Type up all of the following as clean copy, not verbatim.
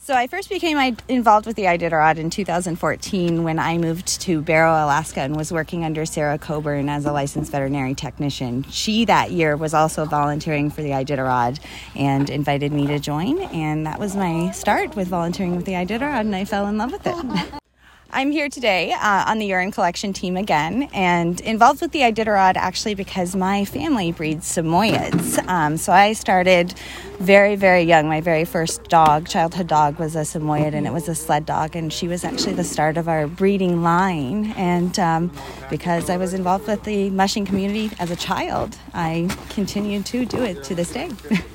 So I first became involved with the Iditarod in 2014 when I moved to Barrow, Alaska, and was working under Sarah Coburn as a licensed veterinary technician. She that year was also volunteering for the Iditarod and invited me to join, and that was my start with volunteering with the Iditarod, and I fell in love with it. I'm here today on the urine collection team again, and involved with the Iditarod actually because my family breeds Samoyeds. So I started very, very young. My very first childhood dog, was a Samoyed, and it was a sled dog, and she was actually the start of our breeding line. And because I was involved with the mushing community as a child, I continue to do it to this day.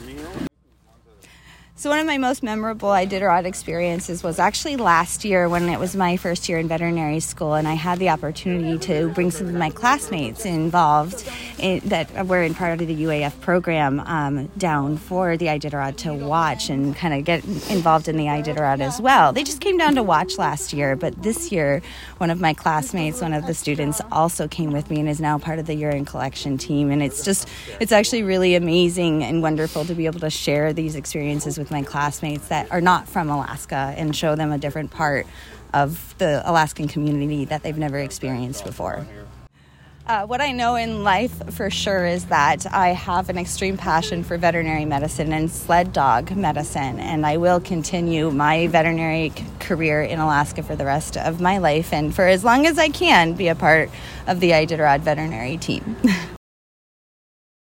So one of my most memorable Iditarod experiences was actually last year when it was my first year in veterinary school, and I had the opportunity to bring some of my classmates involved that were in part of the UAF program down for the Iditarod to watch and kind of get involved in the Iditarod as well. They just came down to watch last year, but this year one of my classmates, one of the students, also came with me and is now part of the urine collection team, and it's actually really amazing and wonderful to be able to share these experiences with my classmates that are not from Alaska and show them a different part of the Alaskan community that they've never experienced before. What I know in life for sure is that I have an extreme passion for veterinary medicine and sled dog medicine, and I will continue my veterinary career in Alaska for the rest of my life and for as long as I can be a part of the Iditarod veterinary team.